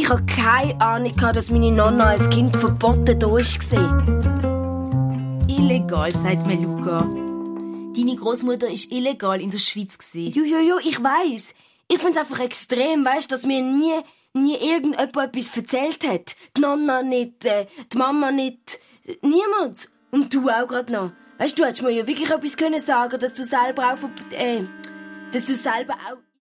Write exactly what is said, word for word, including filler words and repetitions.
Ich habe keine Ahnung, dass meine Nonna als Kind verboten da war. Illegal, sagt mir Luca. Deine Großmutter war illegal in der Schweiz. Jo, jo, jo, ich weiss. Ich find's einfach extrem, weißt, dass mir nie, nie irgendjemand etwas erzählt hat. Die Nonna nicht, äh, die Mama nicht, niemand. Und du auch grad noch. Weißt du, hättest mir ja wirklich etwas können sagen, dass du selber auch, äh, dass du selber auch